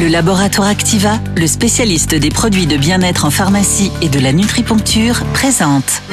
Le laboratoire Activa, le spécialiste des produits de bien-être en pharmacie et de la nutriponcture, présente.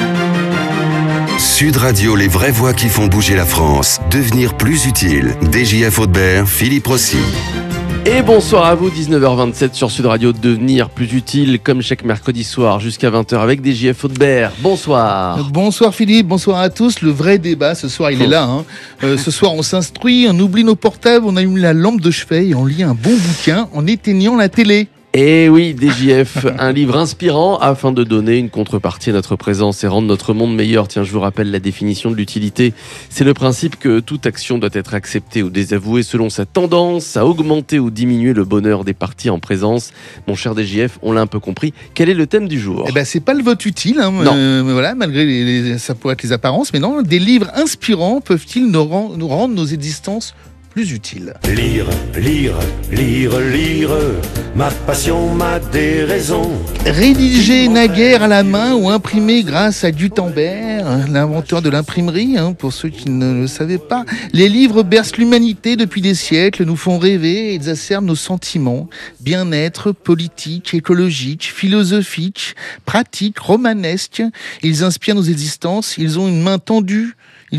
Sud Radio, les vraies voix qui font bouger la France. Devenir plus utile. DJF Audebert, Philippe Rossi. Et bonsoir à vous, 19h27 sur Sud Radio, devenir plus utile comme chaque mercredi soir jusqu'à 20h avec DJF Audebert. Bonsoir. Bonsoir Philippe, bonsoir à tous. Le vrai débat ce soir, il est là. Ce soir, on s'instruit, on oublie nos portables, on allume la lampe de chevet et on lit un bon bouquin en éteignant la télé. Et oui, DJF, un livre inspirant afin de donner une contrepartie à notre présence et rendre notre monde meilleur. Tiens, je vous rappelle la définition de l'utilité. C'est le principe que toute action doit être acceptée ou désavouée selon sa tendance à augmenter ou diminuer le bonheur des parties en présence. Mon cher DJF, on l'a un peu compris. Quel est le thème du jour ? C'est pas le vote utile, voilà, malgré ça pourrait être les apparences, mais non, des livres inspirants peuvent-ils nous rendre nos existences plus utile. Lire, lire, lire, lire, ma passion, ma déraison. Rédigé naguère à la main ou imprimé grâce à Gutenberg, l'inventeur de l'imprimerie, pour ceux qui ne le savaient pas, les livres bercent l'humanité depuis des siècles, nous font rêver et exacerbent nos sentiments. Bien-être, politique, écologique, philosophique, pratique, romanesque, ils inspirent nos existences, ils sont une main tendue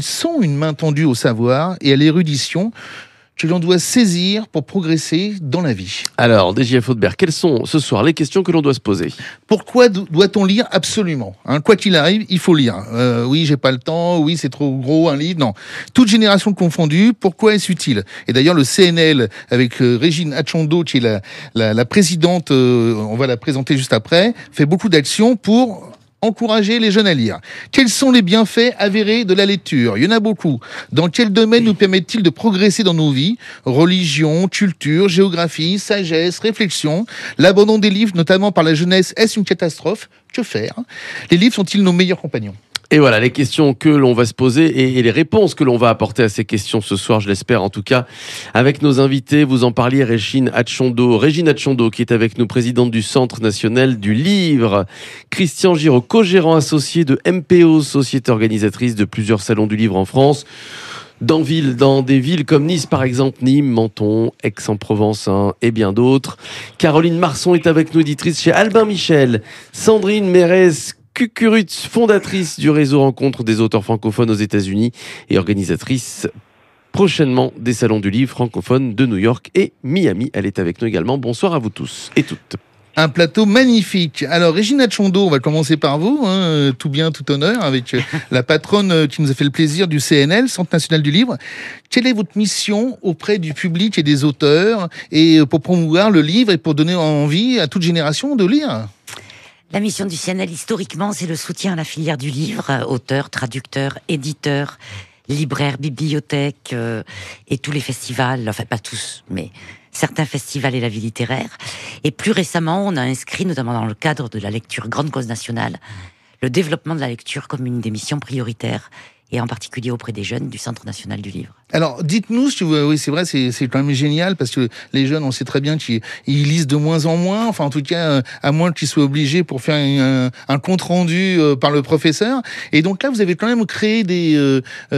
au savoir et à l'érudition que l'on doit saisir pour progresser dans la vie. Alors, DJF Audebert, quelles sont ce soir les questions que l'on doit se poser ? Pourquoi doit-on lire absolument ? Quoi qu'il arrive, il faut lire. Oui, j'ai pas le temps, oui, c'est trop gros un livre, non. Toute génération confondue, pourquoi est-ce utile ? Et d'ailleurs, le CNL, avec Régine Atchondo, qui est la présidente, on va la présenter juste après, fait beaucoup d'actions pour encourager les jeunes à lire. Quels sont les bienfaits avérés de la lecture ? Il y en a beaucoup. Dans quel domaine nous permettent-ils de progresser dans nos vies ? Religion, culture, géographie, sagesse, réflexion. L'abandon des livres, notamment par la jeunesse, est-ce une catastrophe ? Que faire ? Les livres sont-ils nos meilleurs compagnons ? Et voilà les questions que l'on va se poser et les réponses que l'on va apporter à ces questions ce soir, je l'espère en tout cas, avec nos invités. Vous en parliez, Régine Atchondo, qui est avec nous, présidente du Centre national du livre. Christian Giraud, co-gérant associé de MPO, société organisatrice de plusieurs salons du livre en France. Dans des villes comme Nice par exemple, Nîmes, Menton, Aix-en-Provence et bien d'autres. Caroline Marson est avec nous, éditrice chez Albin Michel. Sandrine Mérez Cucurutz, fondatrice du réseau Rencontre des auteurs francophones aux États-Unis et organisatrice prochainement des salons du livre francophones de New York et Miami. Elle est avec nous également. Bonsoir à vous tous et toutes. Un plateau magnifique. Alors, Régine Atchondo, on va commencer par vous, tout bien, tout honneur, avec la patronne qui nous a fait le plaisir du CNL, Centre national du livre. Quelle est votre mission auprès du public et des auteurs et pour promouvoir le livre et pour donner envie à toute génération de lire ? La mission du CNL, historiquement, c'est le soutien à la filière du livre, auteurs, traducteurs, éditeurs, libraires, bibliothèques et tous les festivals, enfin pas tous, mais certains festivals et la vie littéraire. Et plus récemment, on a inscrit, notamment dans le cadre de la lecture Grande Cause Nationale, le développement de la lecture comme une des missions prioritaires, et en particulier auprès des jeunes du Centre national du livre. Alors, dites-nous, oui, c'est vrai, c'est quand même génial, parce que les jeunes, on sait très bien qu'ils lisent de moins en moins, enfin, en tout cas, à moins qu'ils soient obligés pour faire un compte-rendu par le professeur. Et donc là, vous avez quand même créé des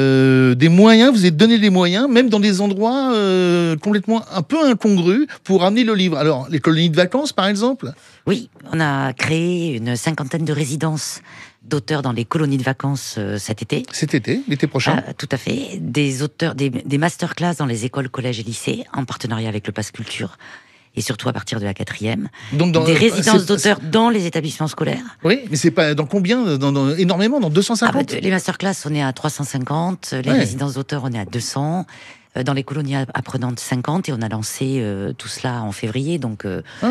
moyens, vous avez donné des moyens, même dans des endroits complètement un peu incongrus, pour amener le livre. Alors, les colonies de vacances, par exemple ? Oui, on a créé une 50aine de résidences d'auteurs dans les colonies de vacances cet été. L'été prochain. Tout à fait. Des auteurs, des masterclass dans les écoles, collèges et lycées, en partenariat avec le Pass Culture, et surtout à partir de la 4e. Donc des résidences d'auteurs dans les établissements scolaires. Oui, mais c'est pas dans combien ? Énormément, dans 250 ? Les masterclass, on est à 350. Les résidences d'auteurs, on est à 200. Dans les colonies apprenantes, 50, et on a lancé tout cela en février, donc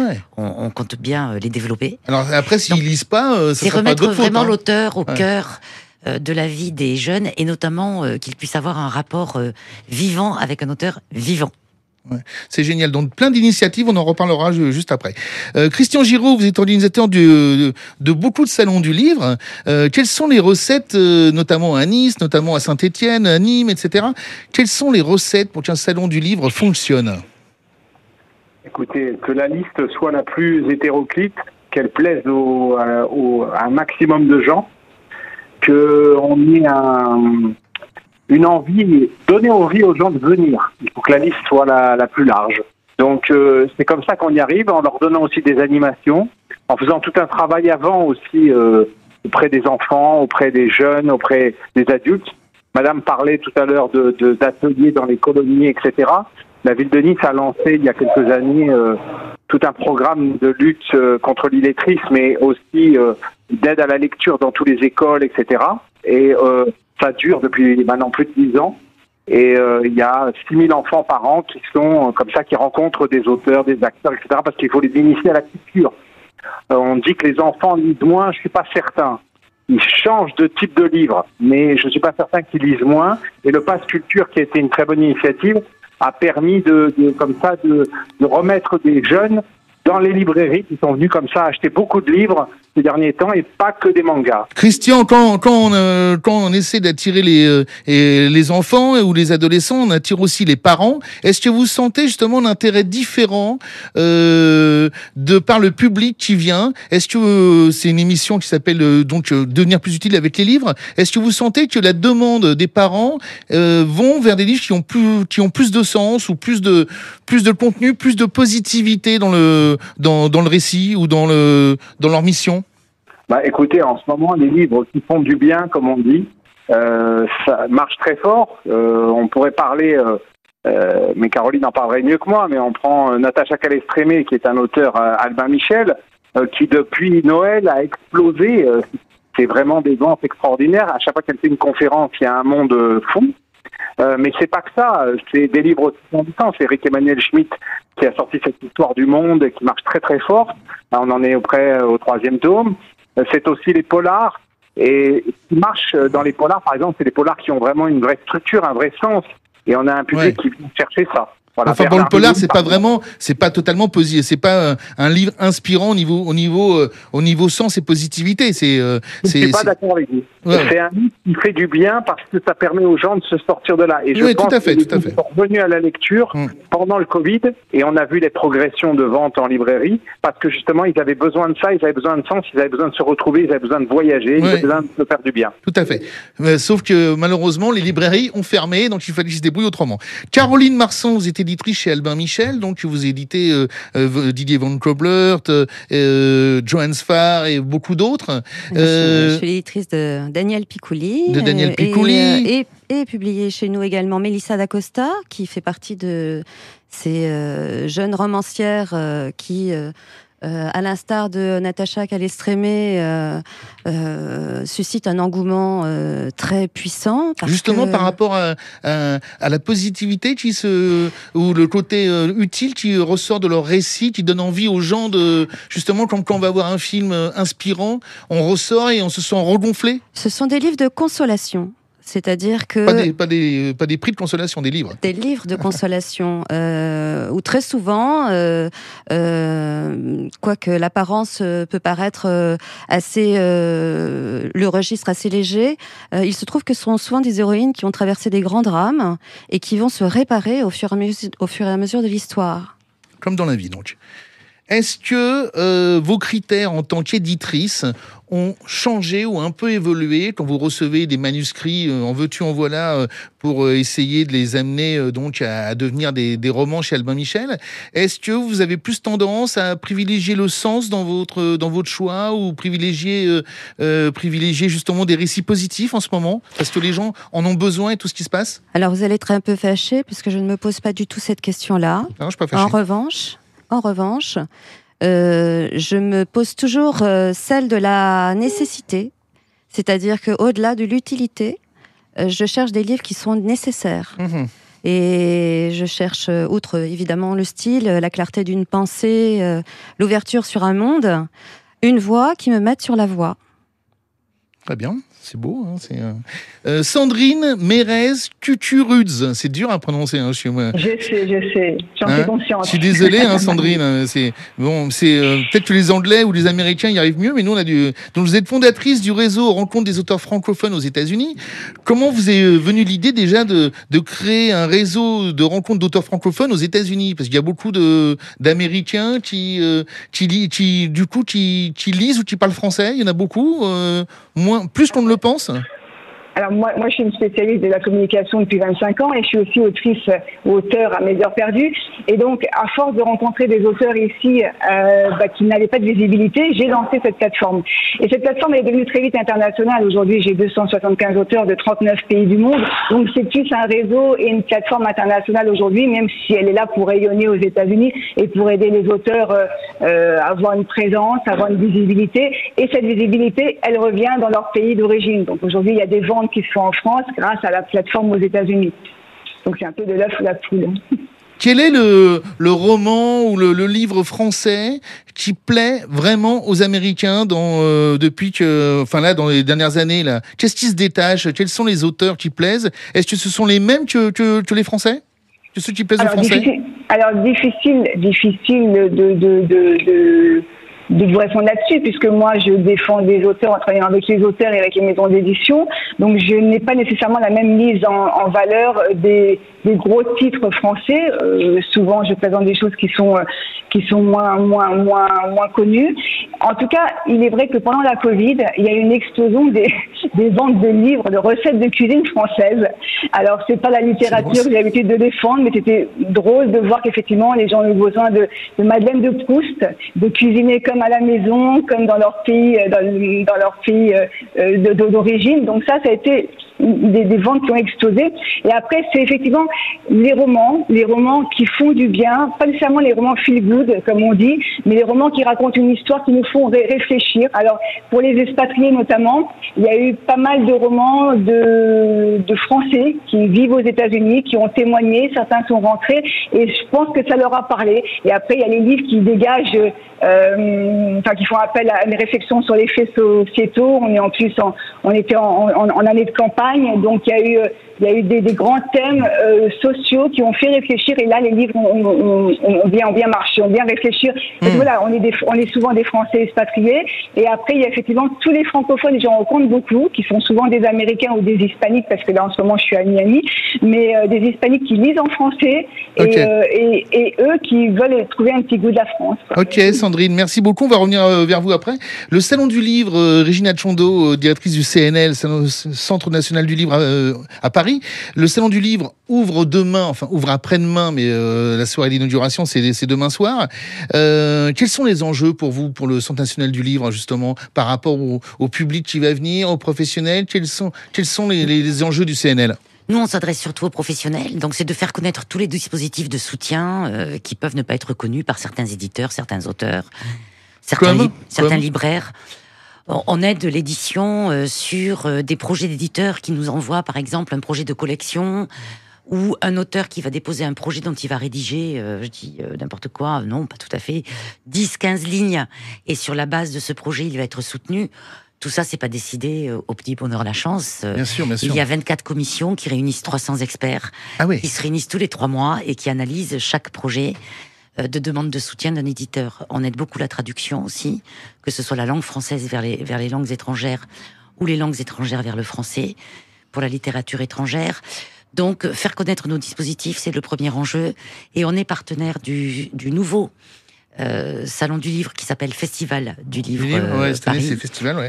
on compte bien les développer. Alors après, s'ils lisent pas, ça c'est sera pas de remettre vraiment faute, l'auteur au cœur de la vie des jeunes, et notamment qu'il puisse avoir un rapport vivant avec un auteur vivant. Ouais, c'est génial. Donc plein d'initiatives, on en reparlera juste après. Christian Giraud, vous êtes organisateur de beaucoup de salons du livre. Quelles sont les recettes, notamment à Nice, notamment à Saint-Étienne, à Nîmes, etc. Quelles sont les recettes pour qu'un salon du livre fonctionne ? Écoutez, que la liste soit la plus hétéroclite, qu'elle plaise à un maximum de gens, qu'on ait une envie, donner envie aux gens de venir. Il faut que la liste soit la plus large. Donc c'est comme ça qu'on y arrive, en leur donnant aussi des animations, en faisant tout un travail avant aussi auprès des enfants, auprès des jeunes, auprès des adultes. Madame parlait tout à l'heure d'ateliers dans les colonies, etc. La ville de Nice a lancé il y a quelques années tout un programme de lutte contre l'illettrisme, mais aussi d'aide à la lecture dans toutes les écoles, etc. Et ça dure depuis maintenant plus de 10 ans. Et il y a 6000 enfants par an qui sont comme ça, qui rencontrent des auteurs, des acteurs, etc. Parce qu'il faut les initier à la culture. On dit que les enfants lisent moins, je suis pas certain. Ils changent de type de livre, mais je suis pas certain qu'ils lisent moins. Et le Pass Culture, qui a été une très bonne initiative, a permis de remettre des jeunes dans les librairies qui sont venus comme ça acheter beaucoup de livres ces derniers temps et pas que des mangas. Christian, quand on essaie d'attirer les enfants ou les adolescents, on attire aussi les parents. Est-ce que vous sentez justement un intérêt différent de par le public qui vient? Est-ce que c'est une émission qui s'appelle Devenir plus utile avec les livres? Est-ce que vous sentez que la demande des parents vont vers des livres qui ont plus de sens ou plus de contenu, plus de positivité dans le récit ou dans leur mission? Écoutez, en ce moment, les livres qui font du bien, comme on dit, ça marche très fort. On pourrait parler, mais Caroline en parlerait mieux que moi, mais on prend Natacha Calestrémé, qui est un auteur Albin Michel, qui depuis Noël a explosé. C'est vraiment des ventes extraordinaires. À chaque fois qu'elle fait une conférence, il y a un monde fou. Mais c'est pas que ça, c'est des livres aussi grandissants. C'est Eric Emmanuel Schmitt qui a sorti cette histoire du monde qui marche très très fort. Là, on en est au 3e tome. C'est aussi les polars. Et ce qui marche dans les polars, par exemple, c'est les polars qui ont vraiment une vraie structure, un vrai sens. Et on a un public qui vient chercher ça. Voilà, enfin bon, le polar, c'est pas totalement positif, c'est pas un livre inspirant au niveau sens et positivité. Je suis pas d'accord avec vous. Ouais. C'est un livre qui fait du bien parce que ça permet aux gens de se sortir de là. Et je pense qu'ils sont revenus à la lecture pendant le Covid et on a vu les progressions de vente en librairie parce que justement ils avaient besoin de ça, ils avaient besoin de sens, ils avaient besoin de se retrouver, ils avaient besoin de voyager, ils avaient besoin de se faire du bien. Tout à fait. Sauf que malheureusement les librairies ont fermé, donc il fallait qu'ils se débrouillent autrement. Caroline Marsan, vous êtes éditrice chez Albin Michel, donc vous éditez Didier Van Coblert, Johannes Farr et beaucoup d'autres. Je suis l'éditrice de Daniel Picouli. Et publié chez nous également Mélissa d'Acosta, qui fait partie de ces jeunes romancières qui, à l'instar de Natacha Calestrémé, suscite un engouement très puissant. Justement par rapport à la positivité ou le côté utile qui ressort de leur récit, qui donne envie aux gens de... Justement, quand on va voir un film inspirant, on ressort et on se sent regonflé. Ce sont des livres de consolation. C'est-à-dire que... Pas des prix de consolation, des livres. Des livres de consolation, où très souvent, quoique l'apparence peut paraître assez... le registre assez léger, il se trouve que ce sont souvent des héroïnes qui ont traversé des grands drames et qui vont se réparer au fur et à mesure de l'histoire. Comme dans la vie, donc. Est-ce que vos critères en tant qu'éditrice ont changé ou un peu évolué quand vous recevez des manuscrits en veux-tu en voilà pour essayer de les amener donc à devenir des romans chez Albin Michel? Est-ce que vous avez plus tendance à privilégier le sens dans votre choix ou privilégier justement des récits positifs en ce moment parce que les gens en ont besoin et tout ce qui se passe? Alors vous allez être un peu fâché puisque je ne me pose pas du tout cette question-là. Non, je suis pas fâché. En revanche, je me pose toujours celle de la nécessité, c'est-à-dire qu'au-delà de l'utilité, je cherche des livres qui sont nécessaires. Mmh. Et je cherche, outre évidemment le style, la clarté d'une pensée, l'ouverture sur un monde, une voix qui me mette sur la voie. Très bien. C'est beau, hein, Sandrine Mérez Cucurudz. C'est dur à prononcer, chez moi. Je sais. J'en suis consciente. Je suis désolé, Sandrine. Peut-être que les Anglais ou les Américains y arrivent mieux, mais nous, donc vous êtes fondatrice du réseau Rencontre des auteurs francophones aux États-Unis. Comment vous est venue l'idée déjà de créer un réseau de rencontres d'auteurs francophones aux États-Unis? Parce qu'il y a beaucoup d'Américains qui lisent ou qui parlent français. Il y en a beaucoup, plus qu'on ne le pense. Alors moi, je suis une spécialiste de la communication depuis 25 ans et je suis aussi auteur à Mes Heures Perdues. Et donc, à force de rencontrer des auteurs ici qui n'avaient pas de visibilité, j'ai lancé cette plateforme. Et cette plateforme est devenue très vite internationale. Aujourd'hui, j'ai 275 auteurs de 39 pays du monde. Donc, c'est plus un réseau et une plateforme internationale aujourd'hui, même si elle est là pour rayonner aux États-Unis et pour aider les auteurs à avoir une présence, à avoir une visibilité. Et cette visibilité, elle revient dans leur pays d'origine. Donc, aujourd'hui, il y a des ventes qui se font en France grâce à la plateforme aux États-Unis. Donc c'est un peu de l'œuf ou la poule. Quel est le roman ou le livre français qui plaît vraiment aux Américains dans les dernières années là? Qu'est-ce qui se détache? Quels sont les auteurs qui plaisent? Est-ce que ce sont les mêmes que les Français? Que ceux qui plaisent aux Français? Difficile de vous répondre là-dessus, puisque moi je défends des auteurs en travaillant avec les auteurs et avec les maisons d'édition, donc je n'ai pas nécessairement la même mise en valeur des gros titres français. Souvent je présente des choses qui sont moins connues. En tout cas, il est vrai que pendant la Covid, il y a eu une explosion des ventes de livres, de recettes de cuisine françaises. Alors c'est pas la littérature que j'ai l'habitude de défendre, mais c'était drôle de voir qu'effectivement les gens ont eu besoin de Madeleine de Proust, de cuisiner comme à la maison, comme dans leur pays, d'origine. Donc ça a été des ventes qui ont explosé. Et après, c'est effectivement les romans qui font du bien, pas nécessairement les romans feel good, comme on dit, mais les romans qui racontent une histoire, qui nous font réfléchir. Alors, pour les expatriés notamment, il y a eu pas mal de romans de Français qui vivent aux États-Unis, qui ont témoigné, certains sont rentrés, et je pense que ça leur a parlé. Et après, il y a les livres qui dégagent, qui font appel à une réflexion sur les faits sociétaux. On était en année de campagne, donc il y a eu des grands thèmes sociaux qui ont fait réfléchir, et là les livres ont bien marché, ont bien réfléchi. Voilà, on est souvent des Français expatriés, et après il y a effectivement tous les francophones, et j'en rencontre beaucoup, qui sont souvent des Américains ou des Hispaniques, parce que là en ce moment je suis à Miami, mais des Hispaniques qui lisent en français, et eux qui veulent trouver un petit goût de la France, quoi. Ok, Sandrine, merci beaucoup. On va revenir vers vous après. Le Salon du Livre, Régina Tchondo, directrice du CNL, Centre National du Livre à Paris. Le Salon du Livre ouvre après-demain, mais la soirée d'inauguration, c'est demain soir. Quels sont les enjeux pour vous, pour le Centre National du Livre, justement, par rapport au public qui va venir, aux professionnels? Quels sont les enjeux du CNL? Nous, on s'adresse surtout aux professionnels, donc c'est de faire connaître tous les dispositifs de soutien qui peuvent ne pas être connus par certains éditeurs, certains auteurs, certains libraires. On aide l'édition sur des projets d'éditeurs qui nous envoient, par exemple, un projet de collection, ou un auteur qui va déposer un projet dont il va rédiger, n'importe quoi, non, pas tout à fait, 10-15 lignes, et sur la base de ce projet, il va être soutenu. Tout ça, c'est pas décidé au petit bonheur la chance. Bien sûr. Il y a 24 commissions qui réunissent 300 experts, qui se réunissent tous les 3 mois et qui analysent chaque projet de demande de soutien d'un éditeur. On aide beaucoup la traduction aussi, que ce soit la langue française vers les langues étrangères ou les langues étrangères vers le français, pour la littérature étrangère. Donc, faire connaître nos dispositifs, c'est le premier enjeu. Et on est partenaire du nouveau Salon du Livre qui s'appelle Festival du Livre. Cette année, c'est festival,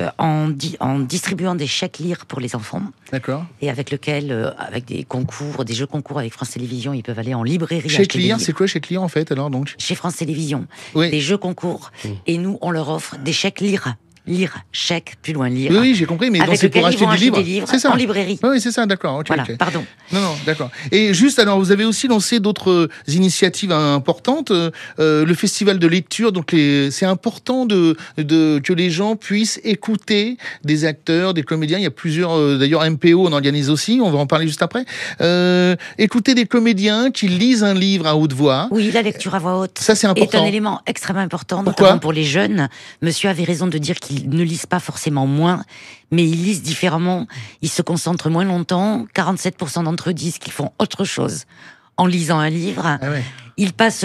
en distribuant des chèques lire pour les enfants. D'accord. Et avec lequel, avec des jeux concours avec France Télévisions, ils peuvent aller en librairie. Chèque lire, c'est quoi chèque lire en fait alors donc? Chez France Télévisions, des jeux concours. Et nous, on leur offre des chèques lire, chèque, plus loin lire. Oui, j'ai compris, mais c'est pour acheter des livres. C'est ça. En librairie. Oui, c'est ça, d'accord. Voilà, pardon. Non, d'accord. Et juste, alors, vous avez aussi lancé d'autres initiatives importantes. Le festival de lecture, donc c'est important que les gens puissent écouter des acteurs, des comédiens. Il y a plusieurs, d'ailleurs, MPO, on organise aussi, on va en parler juste après. Écouter des comédiens qui lisent un livre à haute voix. Oui, la lecture à voix haute. Ça, c'est important. Est un élément extrêmement important, Pourquoi ? notamment pour les jeunes. Monsieur avait raison de dire qu'ils ne lisent pas forcément moins, mais ils lisent différemment, ils se concentrent moins longtemps. 47% d'entre eux disent qu'ils font autre chose en lisant un livre. Ils passent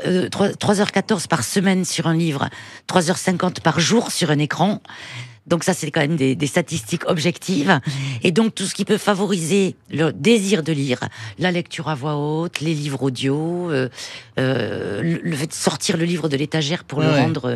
3h14 par semaine sur un livre, 3h50 par jour sur un écran. Donc ça, c'est quand même des statistiques objectives. Et donc, tout ce qui peut favoriser le désir de lire, la lecture à voix haute, les livres audio, le fait de sortir le livre de l'étagère pour le rendre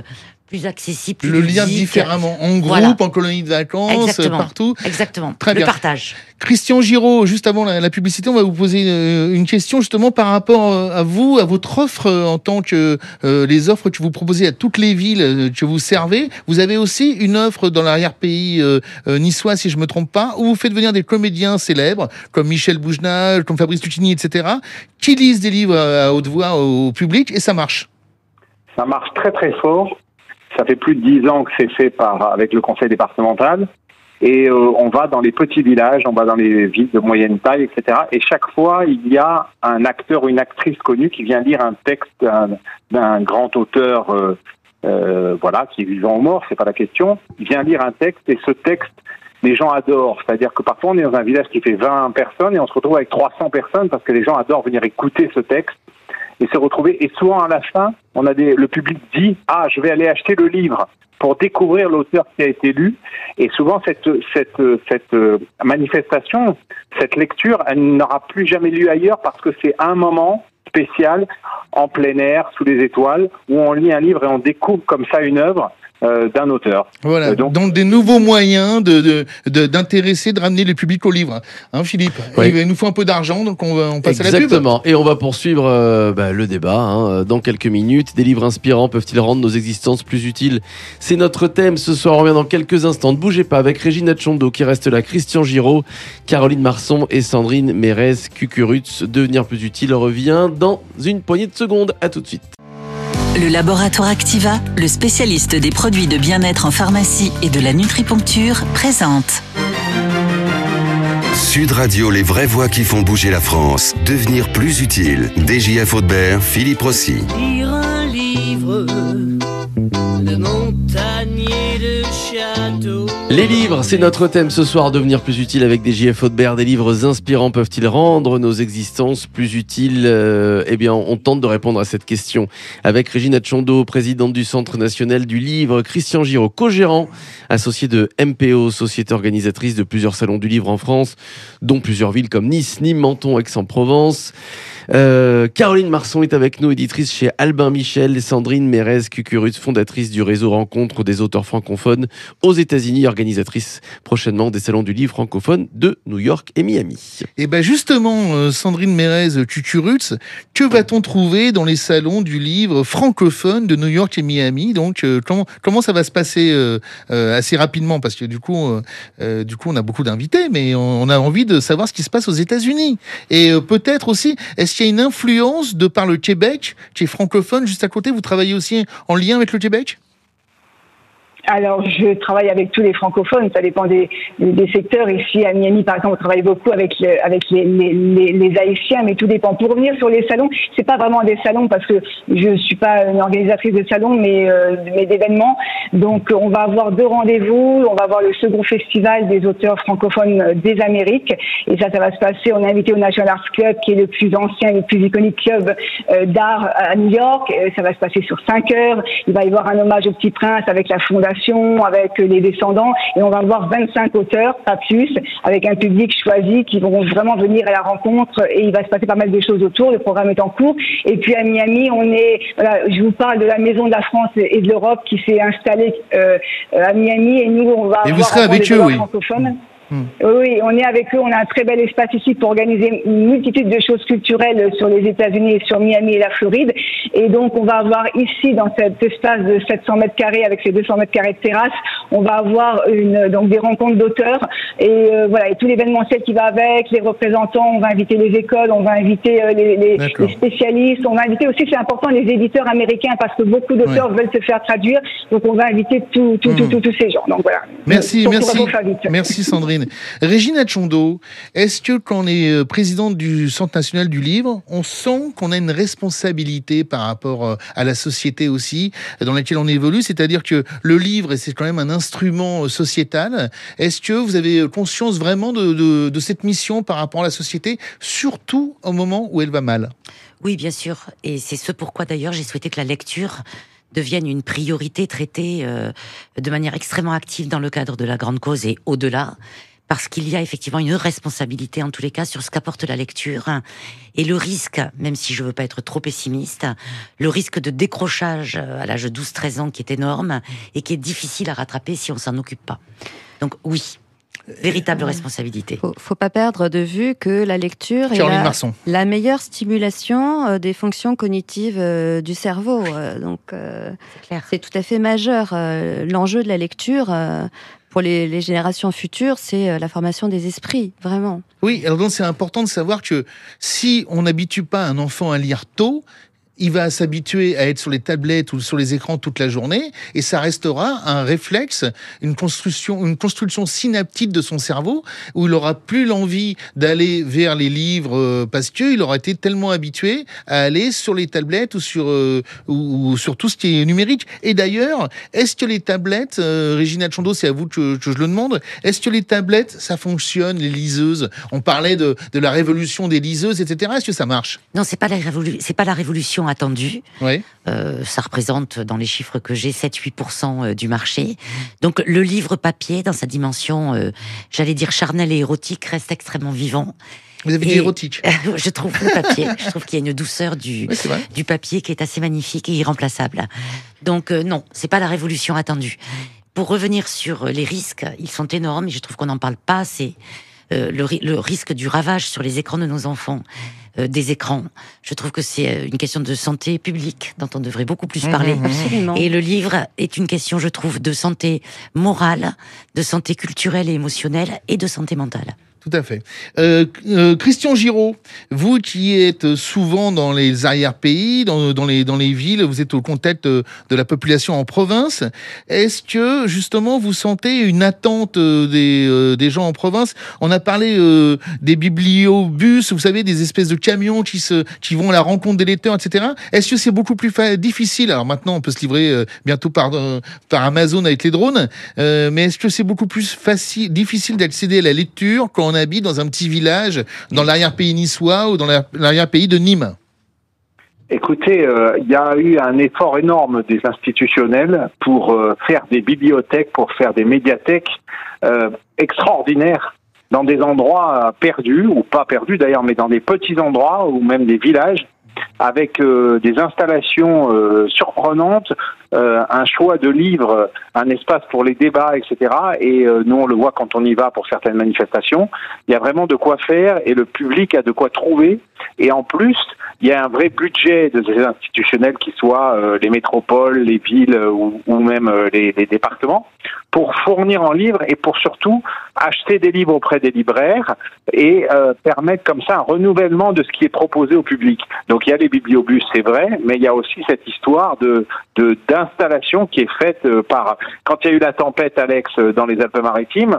plus accessible, plus Le lien ludique. différemment, en groupe, Voilà. en colonie de vacances, Exactement. partout. Exactement. Très le bien. partage. Christian Giraud, juste avant la publicité, on va vous poser une question justement par rapport à vous, à votre offre en tant que les offres que vous proposez à toutes les villes que vous servez. Vous avez aussi une offre dans l'arrière-pays niçois, si je me trompe pas, où vous faites venir des comédiens célèbres comme Michel Bougenat, comme Fabrice Lucchini, etc., qui lisent des livres à haute voix au public, et ça marche. Ça marche très très fort. Ça fait plus de 10 ans que c'est fait avec le conseil départemental. Et on va dans les petits villages, on va dans les villes de moyenne taille, etc. Et chaque fois, il y a un acteur ou une actrice connue qui vient lire un texte d'un grand auteur, qui est vivant ou mort, c'est pas la question. Il vient lire un texte et ce texte, les gens adorent. C'est-à-dire que parfois, on est dans un village qui fait 20 personnes et on se retrouve avec 300 personnes parce que les gens adorent venir écouter ce texte et se retrouver. Et souvent, à la fin, le public dit « Ah, je vais aller acheter le livre » pour découvrir l'auteur qui a été lu. Et souvent, cette manifestation, cette lecture, elle n'aura plus jamais lieu ailleurs parce que c'est un moment spécial, en plein air, sous les étoiles, où on lit un livre et on découvre comme ça une œuvre d'un auteur. Voilà, donc des nouveaux moyens d'intéresser, de ramener le public au livre. Hein, Philippe? Oui. Il nous faut un peu d'argent, donc on passe à la pub. Exactement. Et on va poursuivre le débat dans quelques minutes. Des livres inspirants peuvent-ils rendre nos existences plus utiles? C'est notre thème ce soir. On revient dans quelques instants. Ne bougez pas avec Régine Atchondo qui reste là, Christian Giraud, Caroline Marson et Sandrine Mérez Cucurutz. Devenir plus utile revient dans une poignée de secondes. À tout de suite. Le laboratoire Activa, le spécialiste des produits de bien-être en pharmacie et de la nutriponcture, présente. Sud Radio, les vraies voix qui font bouger la France. Devenir plus utile. DJF Audebert, Philippe Rossi. Lire un livre de montagne et de château. Les livres, c'est notre thème ce soir. Devenir plus utile avec DJF Audebert. Des livres inspirants peuvent-ils rendre nos existences plus utiles? On tente de répondre à cette question avec Régine Atchondo, présidente du Centre national du livre, Christian Giraud, co-gérant, associé de MPO, société organisatrice de plusieurs salons du livre en France, dont plusieurs villes comme Nice, Nîmes, Menton, Aix-en-Provence. Caroline Marson est avec nous, éditrice chez Albin Michel. Sandrine Mérez Cucurutz, fondatrice du réseau Rencontre des auteurs francophones aux États-Unis, organisatrice prochainement des salons du livre francophone de New York et Miami. Et ben justement, Sandrine Mérez Cucurutz, que va-t-on trouver dans les salons du livre francophone de New York et Miami? Donc comment ça va se passer assez rapidement, parce que du coup on a beaucoup d'invités, mais on a envie de savoir ce qui se passe aux États-Unis. Et peut-être aussi, est-ce qu'il y a une influence de par le Québec, qui est francophone juste à côté? Vous travaillez aussi en lien avec le Québec? Alors, je travaille avec tous les francophones, ça dépend des secteurs. Ici, à Miami, par exemple, on travaille beaucoup avec les Haïtiens, mais tout dépend. Pour revenir sur les salons, c'est pas vraiment des salons parce que je suis pas une organisatrice de salons, mais d'événements. Donc, on va avoir 2 rendez-vous. On va avoir le second festival des auteurs francophones des Amériques. Et ça va se passer, on est invité au National Arts Club, qui est le plus ancien et le plus iconique club d'art à New York. Ça va se passer sur 5 heures. Il va y avoir un hommage au Petit Prince avec la fondation, avec les descendants, et on va avoir 25 auteurs, pas plus, avec un public choisi qui vont vraiment venir à la rencontre, et il va se passer pas mal de choses autour. Le programme est en cours. Et puis à Miami, je vous parle de la Maison de la France et de l'Europe qui s'est installée à Miami, et nous on va et avoir vous serez avec eux, oui. francophones. Oui, on est avec eux. On a un très bel espace ici pour organiser une multitude de choses culturelles sur les États-Unis, sur Miami et la Floride. Et donc, on va avoir ici, dans cet espace de 700 mètres carrés avec ses 200 mètres carrés de terrasse, on va avoir donc des rencontres d'auteurs et et tout l'événementiel qui va avec, les représentants. On va inviter les écoles, on va inviter les spécialistes, on va inviter aussi, c'est important, les éditeurs américains parce que beaucoup d'auteurs veulent se faire traduire. Donc, on va inviter tous ces gens. Donc voilà. Merci Sandrine. Régine Atchondo, est-ce que quand on est présidente du Centre national du livre, on sent qu'on a une responsabilité par rapport à la société aussi, dans laquelle on évolue, c'est-à-dire que le livre, c'est quand même un instrument sociétal. Est-ce que vous avez conscience vraiment de cette mission par rapport à la société, surtout au moment où elle va mal? Oui, bien sûr. Et c'est ce pourquoi d'ailleurs j'ai souhaité que la lecture devienne une priorité traitée de manière extrêmement active dans le cadre de la grande cause et au-delà. parce qu'il y a effectivement une responsabilité en tous les cas sur ce qu'apporte la lecture et le risque, même si je veux pas être trop pessimiste, le risque de décrochage à l'âge de 12-13 ans qui est énorme et qui est difficile à rattraper si on s'en occupe pas. Donc oui, véritable responsabilité. Faut pas perdre de vue que la lecture est la meilleure stimulation des fonctions cognitives du cerveau. C'est tout à fait majeur. L'enjeu de la lecture pour les générations futures, c'est la formation des esprits, vraiment. Oui, alors donc c'est important de savoir que si on n'habitue pas un enfant à lire tôt, il va s'habituer à être sur les tablettes ou sur les écrans toute la journée, et ça restera un réflexe, une construction synaptique de son cerveau, où il aura plus l'envie d'aller vers les livres parce qu'il aura été tellement habitué à aller sur les tablettes ou sur tout ce qui est numérique. Et d'ailleurs, est-ce que les tablettes, Régina Atchondo, c'est à vous que je le demande, est-ce que les tablettes, ça fonctionne, les liseuses? On parlait de la révolution des liseuses, etc. Est-ce que ça marche? Non, c'est pas la révolution attendue. Oui. Ça représente, dans les chiffres que j'ai, 7-8% du marché. Donc le livre papier, dans sa dimension, j'allais dire charnelle et érotique, reste extrêmement vivant. Vous avez dit érotique. Je trouve le papier. Je trouve qu'il y a une douceur du papier qui est assez magnifique et irremplaçable. Donc non, c'est pas la révolution attendue. Pour revenir sur les risques, ils sont énormes et je trouve qu'on n'en parle pas assez. Le risque du ravage sur les écrans de nos enfants, des écrans. Je trouve que c'est une question de santé publique dont on devrait beaucoup plus parler. Et le livre est une question, je trouve, de santé morale, de santé culturelle et émotionnelle et de santé mentale. Tout à fait. Christian Giraud, vous qui êtes souvent dans les arrière-pays, dans les villes, vous êtes au contact de la population en province. Est-ce que justement vous sentez une attente des gens en province? On a parlé des bibliobus, vous savez, des espèces de camions qui vont à la rencontre des lecteurs, etc. Est-ce que c'est beaucoup plus difficile? Alors maintenant, on peut se livrer bientôt par Amazon avec les drones, mais est-ce que c'est beaucoup plus difficile d'accéder à la lecture quand on habite dans un petit village, dans l'arrière-pays niçois ou dans l'arrière-pays de Nîmes? Écoutez, il y a eu un effort énorme des institutionnels pour faire des bibliothèques, pour faire des médiathèques extraordinaires dans des endroits perdus, ou pas perdus d'ailleurs, mais dans des petits endroits ou même des villages, avec des installations surprenantes, un choix de livres, un espace pour les débats, etc. Et nous, on le voit quand on y va pour certaines manifestations. Il y a vraiment de quoi faire et le public a de quoi trouver. Et en plus, il y a un vrai budget de ces institutionnels, qui soient les métropoles, les villes ou même les départements, pour fournir en livres et pour surtout acheter des livres auprès des libraires et permettre comme ça un renouvellement de ce qui est proposé au public. Donc il y a les bibliobus, c'est vrai, mais il y a aussi cette histoire d'installation qui est faite par... Quand il y a eu la tempête, Alex, dans les Alpes-Maritimes,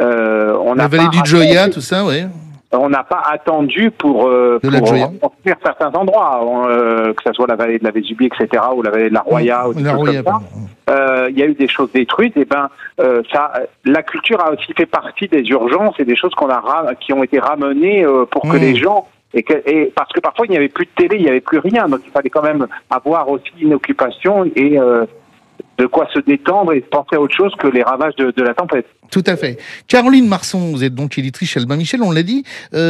on la vallée du Gioia, tout ça, oui. On n'a pas attendu pour construire certains endroits, que ce soit la vallée de la Vésubie, etc., ou la vallée de la Roya, ou des choses comme ça. Il y a eu des choses détruites. Et la culture a aussi fait partie des urgences et des choses qui ont été ramenées pour que les gens... Et parce que parfois il n'y avait plus de télé, il n'y avait plus rien, donc il fallait quand même avoir aussi une occupation et de quoi se détendre et penser à autre chose que les ravages de la tempête. Tout à fait. Caroline Marson, vous êtes donc éditrice chez Albin Michel, on l'a dit.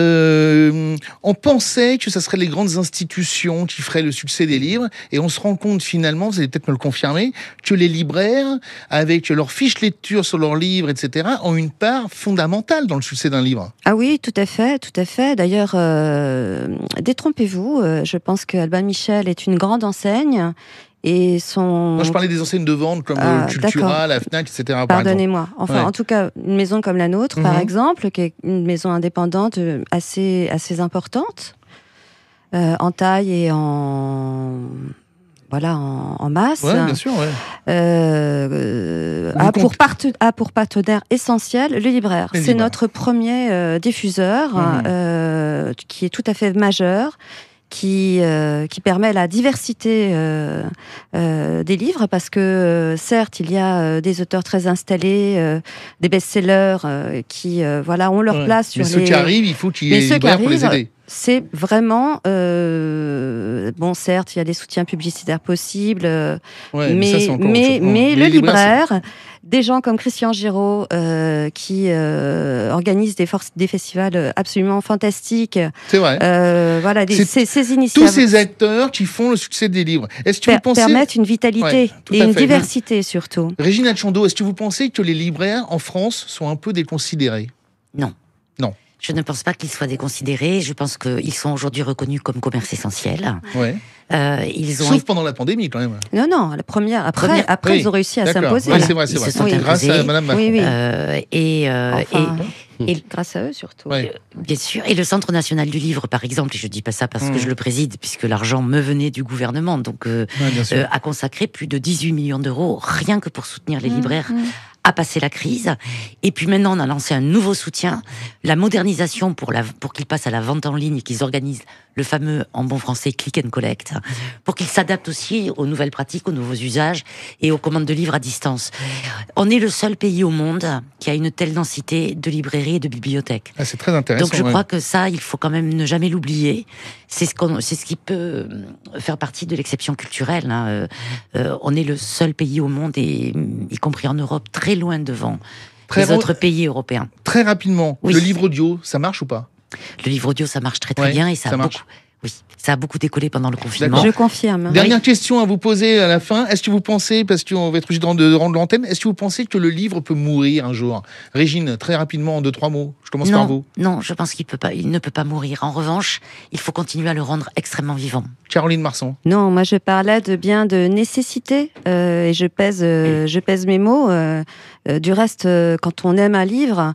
On pensait que ça serait les grandes institutions qui feraient le succès des livres, et on se rend compte finalement, vous allez peut-être me le confirmer, que les libraires, avec leurs fiches lecture sur leurs livres, etc., ont une part fondamentale dans le succès d'un livre. Ah oui, tout à fait, tout à fait. D'ailleurs, détrompez-vous, je pense que Albin Michel est une grande enseigne. Et Moi, je parlais des enseignes de vente comme Cultura, la Fnac, etc. Pardonnez-moi. Enfin, en tout cas, une maison comme la nôtre, par exemple, qui est une maison indépendante assez importante, en taille et en masse. Oui, bien sûr, ouais. A pour partenaire essentiel le libraire. C'est notre premier diffuseur qui est tout à fait majeur. Qui permet la diversité des livres, parce que certes il y a des auteurs très installés, des best-sellers qui ont leur place sur mais ceux qui arrivent, il faut qu'il y ait des libraires pour les aider. c'est vraiment bon, certes, il y a des soutiens publicitaires possibles, mais le libraire, des gens comme Christian Giraud qui organisent des festivals absolument fantastiques. C'est vrai. Voilà, ces initiatives. Tous ces acteurs qui font le succès des livres. Est-ce que vous pensez permettent une vitalité et une diversité surtout. Régine Atchando, est-ce que vous pensez que les libraires en France sont un peu déconsidérés? Non. Non. Je ne pense pas qu'ils soient déconsidérés. Je pense qu'ils sont aujourd'hui reconnus comme commerce essentiel. Ouais. Sauf pendant la pandémie, quand même. Non, la première. Après, ils ont réussi à s'imposer. Oui, c'est vrai. Grâce à Madame Macron. Et grâce à eux, surtout. Bien sûr. Et le Centre national du livre, par exemple, et je dis pas ça parce que je le préside, puisque l'argent me venait du gouvernement, donc a consacré plus de 18 millions d'euros rien que pour soutenir les libraires à passer la crise. Et puis maintenant, on a lancé un nouveau soutien, la modernisation pour qu'ils passent à la vente en ligne et qu'ils organisent le fameux, en bon français, click and collect, pour qu'ils s'adaptent aussi aux nouvelles pratiques, aux nouveaux usages et aux commandes de livres à distance. On est le seul pays au monde qui a une telle densité de librairies et de bibliothèques. Ah, c'est très intéressant. Donc je crois que ça, il faut quand même ne jamais l'oublier. C'est ce qui peut faire partie de l'exception culturelle. On est le seul pays au monde, et y compris en Europe, très loin devant les autres pays européens. Très rapidement, le livre audio, ça marche ou pas? Le livre audio, ça marche très bien et ça a beaucoup décollé pendant le confinement. Je confirme. Dernière question à vous poser à la fin. Est-ce que vous pensez, parce qu'on va être obligé de rendre l'antenne, est-ce que vous pensez que le livre peut mourir un jour? Régine, très rapidement, en 2-3 mots. Je commence par vous. Non, je pense qu'il ne peut pas mourir. En revanche, il faut continuer à le rendre extrêmement vivant. Caroline Marsan. Non, moi je parlais de nécessité et je pèse mes mots. Du reste, quand on aime un livre,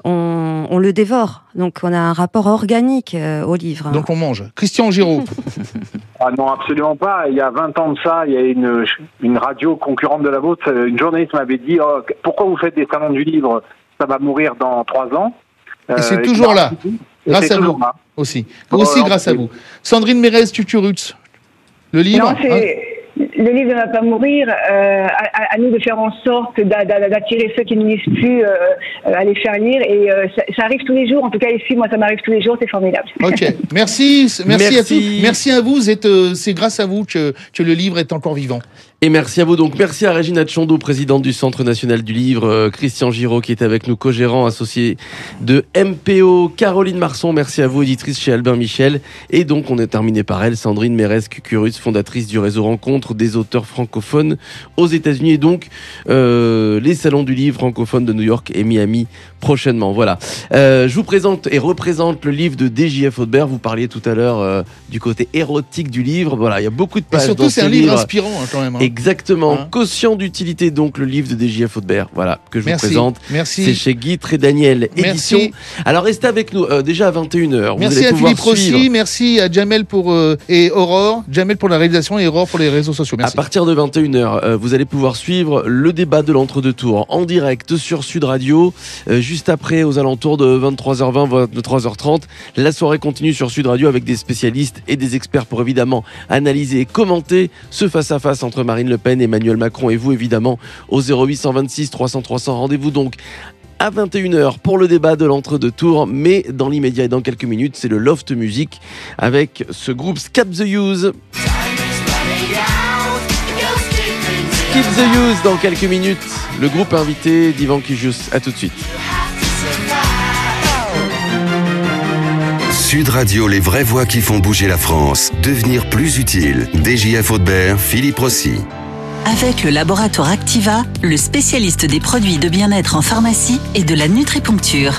on le dévore. Donc on a un rapport organique au livre. Donc on mange. Christian Giraud. Ah non, absolument pas. Il y a 20 ans de ça, il y a une radio concurrente de la vôtre. Une journaliste m'avait dit pourquoi vous faites des salons du livre? Ça va mourir dans 3 ans. Et c'est toujours là. Grâce à vous. Aussi grâce à vous. Sandrine Mérez-Cucurutz. Le livre. Non, le livre ne va pas mourir. À nous de faire en sorte d'attirer ceux qui ne lisent plus à les faire lire. Et ça arrive tous les jours. En tout cas, ici, moi, ça m'arrive tous les jours. C'est formidable. Ok. Merci à tous. Merci à vous. C'est grâce à vous que le livre est encore vivant. Et merci à vous. Donc, merci à Régine Atchando, présidente du Centre national du livre, Christian Giraud qui est avec nous, co-gérant associé de MPO, Caroline Marsan, merci à vous, éditrice chez Albin Michel. Et donc, on est terminé par elle, Sandrine Mérez-Cucurutz, fondatrice du réseau Rencontre des auteurs francophones aux États-Unis. Et donc, les salons du livre francophone de New York et Miami prochainement. Voilà. Je vous présente et représente le livre de DJF Audebert. Vous parliez tout à l'heure du côté érotique du livre. Voilà, il y a beaucoup de pages. Et surtout, c'est un livre inspirant quand même. Exactement. Quotient d'utilité, donc le livre de DJF Audebert. Voilà, que je vous présente. Merci. C'est chez Guy Trédaniel Édition. Alors restez avec nous déjà à 21h. Merci à Philippe Rossi, merci à Jamel et Aurore. Jamel pour la réalisation et Aurore pour les réseaux sociaux. Merci. À partir de 21h, vous allez pouvoir suivre le débat de l'entre-deux-tours en direct sur Sud Radio. Juste après, aux alentours de 23h20, 23h30, la soirée continue sur Sud Radio avec des spécialistes et des experts pour évidemment analyser et commenter ce face-à-face entre Marine Le Pen, Emmanuel Macron et vous évidemment au 0826 300 300. Rendez-vous donc à 21h pour le débat de l'entre-deux-tours, mais dans l'immédiat et dans quelques minutes, c'est le Loft Music avec ce groupe Skip the Use. Skip the Use dans quelques minutes, le groupe invité d'Ivan Kijus. À tout de suite. Sud Radio, les vraies voix qui font bouger la France. Devenir plus utile. DJF Audebert, Philippe Rossi. Avec le laboratoire Activa, le spécialiste des produits de bien-être en pharmacie et de la nutriponcture.